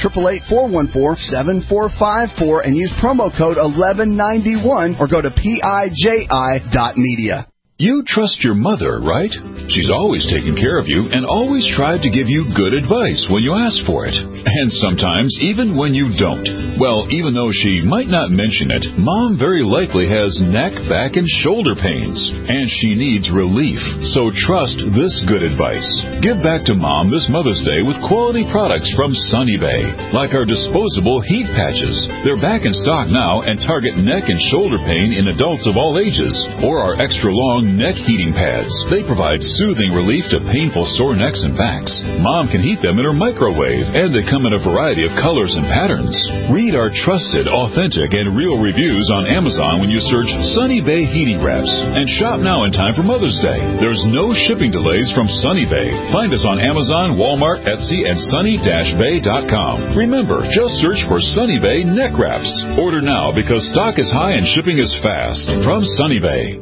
888-414-7454, and use promo code 1191 or go to PIJI.media. You trust your mother, right? She's always taken care of you and always tried to give you good advice when you ask for it. And sometimes even when you don't. Well, even though she might not mention it, Mom very likely has neck, back, and shoulder pains. And she needs relief. So trust this good advice. Give back to Mom this Mother's Day with quality products from Sunny Bay. Like our disposable heat patches. They're back in stock now and target neck and shoulder pain in adults of all ages. Or our extra long neck heating pads. They provide soothing relief to painful sore necks and backs. Mom can heat them in her microwave, and they come in a variety of colors and patterns. Read our trusted, authentic, and real reviews on Amazon when you search Sunny Bay Heating Wraps. And shop now in time for Mother's Day. There's no shipping delays from Sunny Bay. Find us on Amazon, Walmart, Etsy, and sunny-bay.com. Remember, just search for Sunny Bay Neck Wraps. Order now because stock is high and shipping is fast. From Sunny Bay.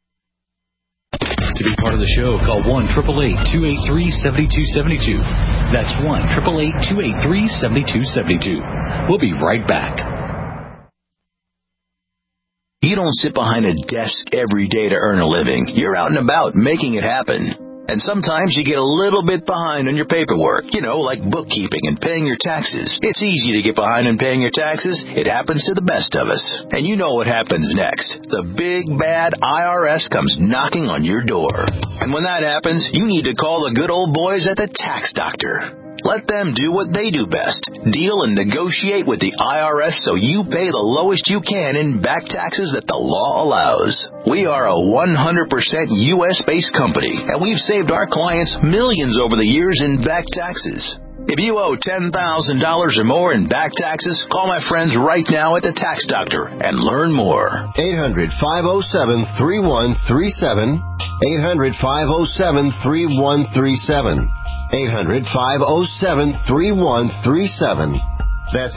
To be part of the show, call 1-888-283-7272. That's 1-888-283-7272. We'll be right back. You don't sit behind a desk every day to earn a living. You're out and about making it happen. And sometimes you get a little bit behind on your paperwork, like bookkeeping and paying your taxes. It's easy to get behind on paying your taxes. It happens to the best of us. And you know what happens next. The big, bad IRS comes knocking on your door. And when that happens, you need to call the good old boys at the Tax Doctor. Let them do what they do best. Deal and negotiate with the IRS so you pay the lowest you can in back taxes that the law allows. We are a 100% U.S.-based company, and we've saved our clients millions over the years in back taxes. If you owe $10,000 or more in back taxes, call my friends right now at the Tax Doctor and learn more. 800-507-3137. 800-507-3137. 800-507-3137. That's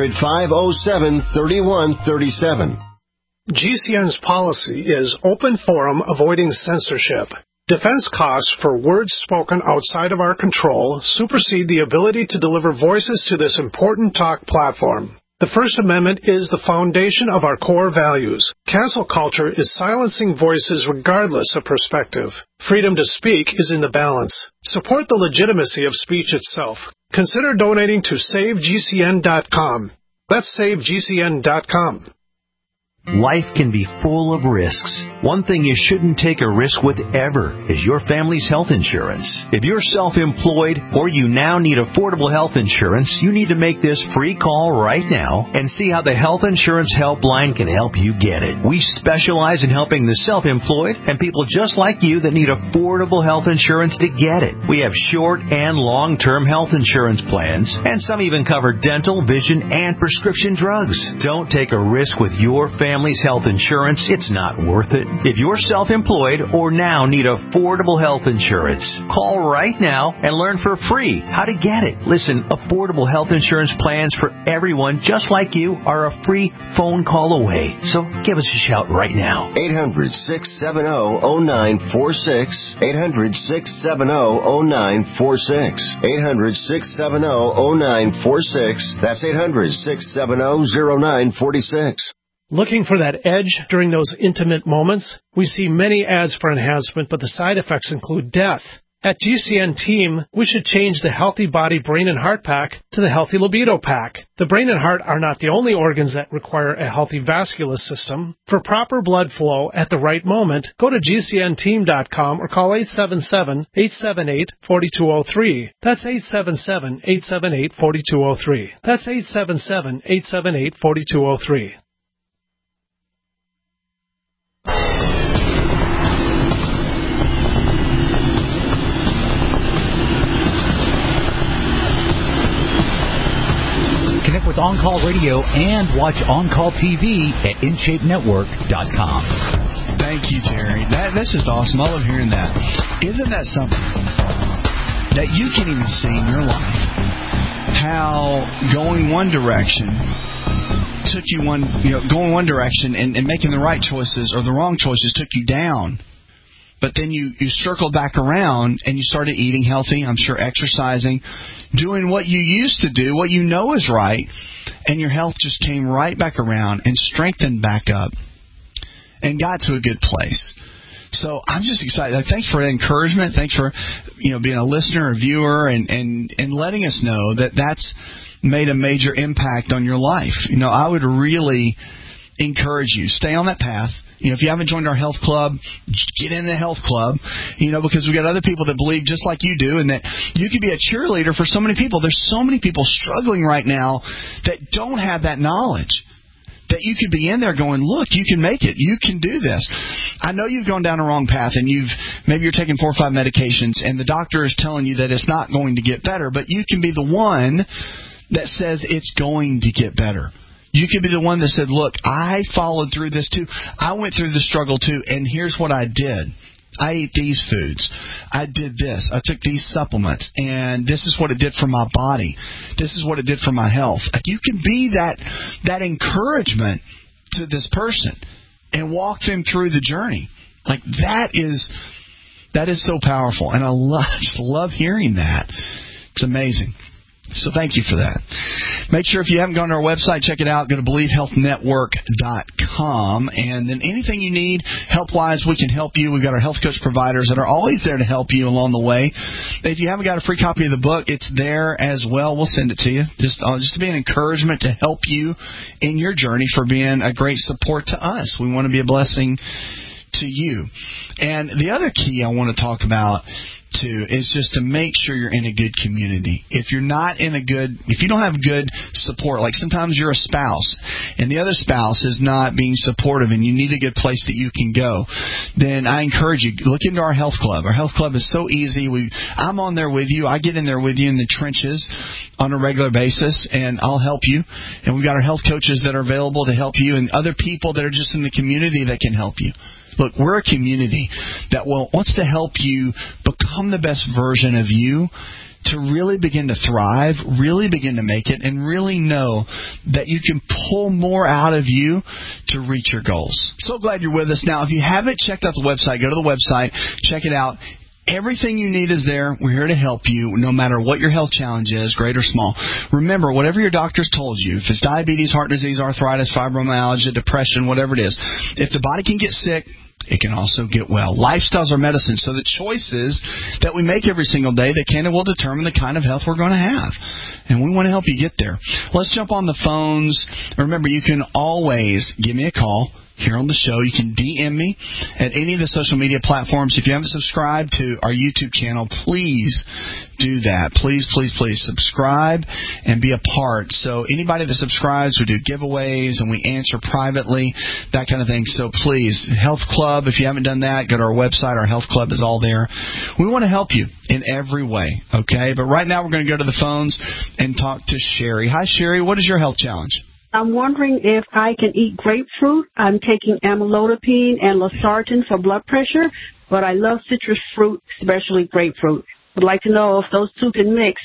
800-507-3137. GCN's policy is open forum avoiding censorship. Defense costs for words spoken outside of our control supersede the ability to deliver voices to this important talk platform. The First Amendment is the foundation of our core values. Cancel culture is silencing voices regardless of perspective. Freedom to speak is in the balance. Support the legitimacy of speech itself. Consider donating to SaveGCN.com. That's SaveGCN.com. Life can be full of risks. One thing you shouldn't take a risk with ever is your family's health insurance. If you're self-employed or you now need affordable health insurance, you need to make this free call right now and see how the Health Insurance Helpline can help you get it. We specialize in helping the self-employed and people just like you that need affordable health insurance to get it. We have short and long-term health insurance plans, and some even cover dental, vision, and prescription drugs. Don't take a risk with your family family's health insurance, it's not worth it. If you're self-employed or now need affordable health insurance, call right now and learn for free how to get it. Listen, affordable health insurance plans for everyone just like you are a free phone call away. So give us a shout right now. 800-670-0946. 800-670-0946. 800-670-0946. That's 800-670-0946. Looking for that edge during those intimate moments? We see many ads for enhancement, but the side effects include death. At GCN Team, we should change the Healthy Body, Brain, and Heart Pack to the Healthy Libido Pack. The brain and heart are not the only organs that require a healthy vascular system. For proper blood flow at the right moment, go to GCNteam.com or call 877-878-4203. That's 877-878-4203. That's 877-878-4203. Connect with On Call Radio and watch On Call TV at InShapeNetwork.com. Thank you, Terry. That's just awesome. I love hearing that. Isn't that something that you can even see in your life? How going one direction took you going one direction and making the right choices or the wrong choices took you down. But then you circled back around and you started eating healthy, I'm sure exercising, doing what you used to do, what you know is right, and your health just came right back around and strengthened back up and got to a good place. So I'm just excited. Thanks for the encouragement. Thanks for being a listener, a viewer, and letting us know that that's made a major impact on your life. I would really encourage you, stay on that path. If you haven't joined our health club, get in the health club, because we got other people that believe just like you do and that you can be a cheerleader for so many people. There's so many people struggling right now that don't have that knowledge, that you could be in there going, look, you can make it. You can do this. I know you've gone down a wrong path and maybe you're taking 4 or 5 medications and the doctor is telling you that it's not going to get better, but you can be the one that says it's going to get better. You could be the one that said, look, I followed through this too. I went through the struggle too, and here's what I did. I ate these foods. I did this. I took these supplements, and this is what it did for my body. This is what it did for my health. You can be that encouragement to this person and walk them through the journey. That is so powerful, and I just love hearing that. It's amazing. So thank you for that. Make sure if you haven't gone to our website, check it out. Go to BelieveHealthNetwork.com. And then anything you need, help-wise, we can help you. We've got our health coach providers that are always there to help you along the way. If you haven't got a free copy of the book, it's there as well. We'll send it to you. Just to be an encouragement to help you in your journey, for being a great support to us. We want to be a blessing to you. And the other key I want to talk about too is just to make sure you're in a good community. If you don't have good support, like sometimes you're a spouse and the other spouse is not being supportive and you need a good place that you can go, then I encourage you, look into our health club. Our health club is so easy. I'm on there with you. I get in there with you in the trenches on a regular basis, and I'll help you. And we've got our health coaches that are available to help you, and other people that are just in the community that can help you. Look, we're a community that wants to help you become the best version of you, to really begin to thrive, really begin to make it, and really know that you can pull more out of you to reach your goals. So glad you're with us. Now, if you haven't checked out the website, go to the website, check it out. Everything you need is there. We're here to help you no matter what your health challenge is, great or small. Remember, whatever your doctor's told you, if it's diabetes, heart disease, arthritis, fibromyalgia, depression, whatever it is, if the body can get sick, it can also get well. Lifestyles are medicine, so the choices that we make every single day, they can and will determine the kind of health we're going to have. And we want to help you get there. Let's jump on the phones. Remember, you can always give me a call here on the show. You can DM me at any of the social media platforms. If you haven't subscribed to our YouTube channel, please do that. Please, please, please subscribe and be a part. So anybody that subscribes, we do giveaways and we answer privately, that kind of thing. So please, Health Club, if you haven't done that, go to our website. Our Health Club is all there. We want to help you in every way, okay? But right now we're going to go to the phones and talk to Sherry. Hi, Sherry. What is your health challenge? I'm wondering if I can eat grapefruit. I'm taking amlodipine and losartan for blood pressure, but I love citrus fruit, especially grapefruit. I'd like to know if those two can mix.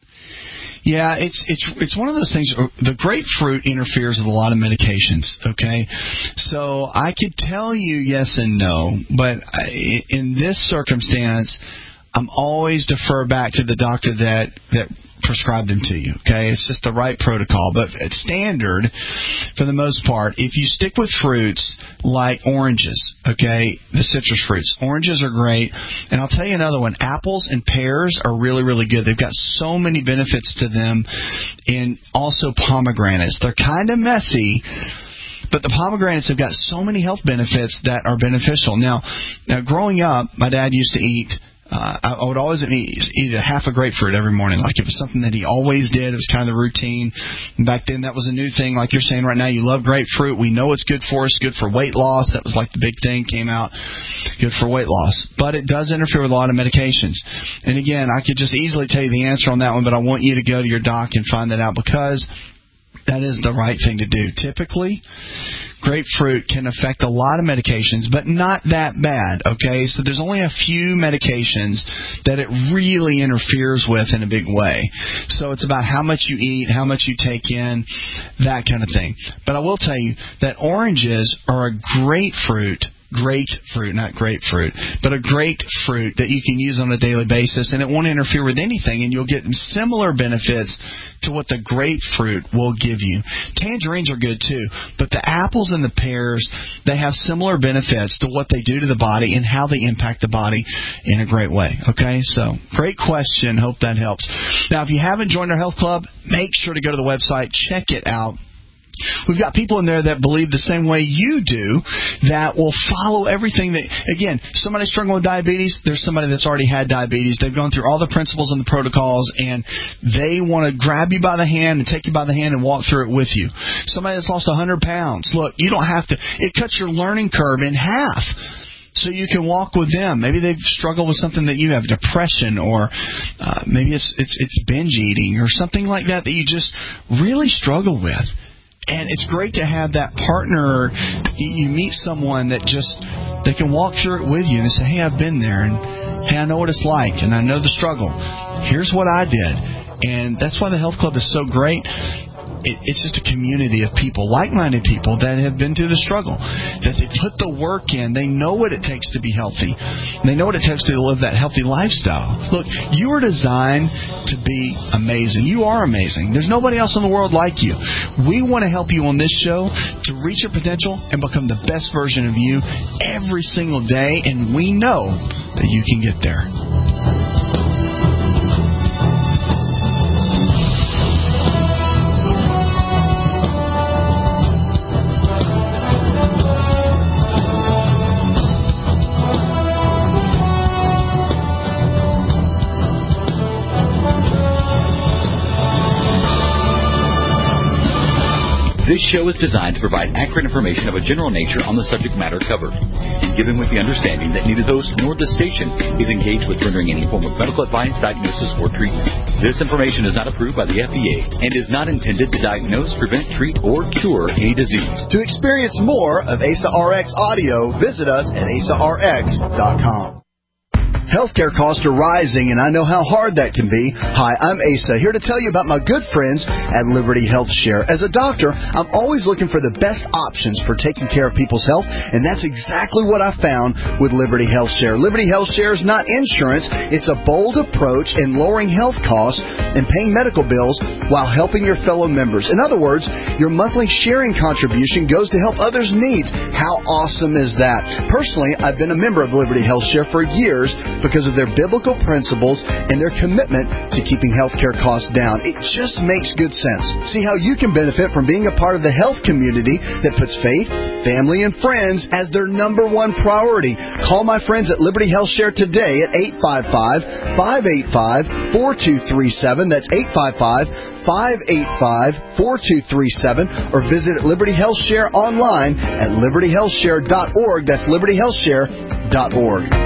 Yeah, it's one of those things. The grapefruit interferes with a lot of medications, okay? So I could tell you yes and no, but in this circumstance, I'm always defer back to the doctor that prescribe them to you, okay? It's just the right protocol. But at standard, for the most part, if you stick with fruits like oranges, okay, the citrus fruits, oranges are great. And I'll tell you another one, apples and pears are really, really good. They've got so many benefits to them. And also pomegranates. They're kind of messy, but the pomegranates have got so many health benefits that are beneficial. Now growing up, my dad used to eat I would always eat a half a grapefruit every morning. Like it was something that he always did. It was kind of the routine. And back then, that was a new thing. Like you're saying right now, you love grapefruit. We know it's good for us, good for weight loss. That was like the big thing came out, good for weight loss. But it does interfere with a lot of medications. And again, I could just easily tell you the answer on that one, but I want you to go to your doc and find that out because that is the right thing to do. Typically, grapefruit can affect a lot of medications, but not that bad, okay? So there's only a few medications that it really interferes with in a big way. So it's about how much you eat, how much you take in, that kind of thing. But I will tell you that oranges are a great fruit, not grapefruit, but a great fruit that you can use on a daily basis, and it won't interfere with anything, and you'll get similar benefits to what the grapefruit will give you. Tangerines are good too, but the apples and the pears, they have similar benefits to what they do to the body and how they impact the body in a great way. Okay, so great question. Hope that helps. Now, if you haven't joined our health club, make sure to go to the website, check it out. We've got people in there that believe the same way you do, that will follow everything that, again, somebody struggling with diabetes, there's somebody that's already had diabetes. They've gone through all the principles and the protocols, and they want to grab you by the hand and take you by the hand and walk through it with you. Somebody that's lost 100 pounds, look, you don't have to, it cuts your learning curve in half. So you can walk with them. Maybe they've struggled with something that you have, depression, or maybe it's binge eating or something like that you just really struggle with. And it's great to have that partner. You meet someone that they can walk through it with you and say, hey, I've been there, and hey, I know what it's like, and I know the struggle. Here's what I did. And that's why the health club is so great. It's just a community of people, like-minded people that have been through the struggle, that they put the work in. They know what it takes to be healthy. They know what it takes to live that healthy lifestyle. Look, you were designed to be amazing. You are amazing. There's nobody else in the world like you. We want to help you on this show to reach your potential and become the best version of you every single day, and we know that you can get there. This show is designed to provide accurate information of a general nature on the subject matter covered, and given with the understanding that neither the host nor the station is engaged with rendering any form of medical advice, diagnosis, or treatment. This information is not approved by the FDA and is not intended to diagnose, prevent, treat, or cure any disease. To experience more of ASA RX audio, visit us at asarx.com. Healthcare costs are rising, and I know how hard that can be. Hi, I'm Asa, here to tell you about my good friends at Liberty Health Share. As a doctor, I'm always looking for the best options for taking care of people's health, and that's exactly what I found with Liberty Health Share. Liberty Health Share is not insurance. It's a bold approach in lowering health costs and paying medical bills while helping your fellow members. In other words, your monthly sharing contribution goes to help others' needs. How awesome is that? Personally, I've been a member of Liberty Health Share for years because of their biblical principles and their commitment to keeping healthcare costs down. It just makes good sense. See how you can benefit from being a part of the health community that puts faith, family, and friends as their number one priority. Call my friends at Liberty Health Share today at 855-585-4237. That's 855-585-4237, or visit Liberty Health Share online at libertyhealthshare.org. That's libertyhealthshare.org.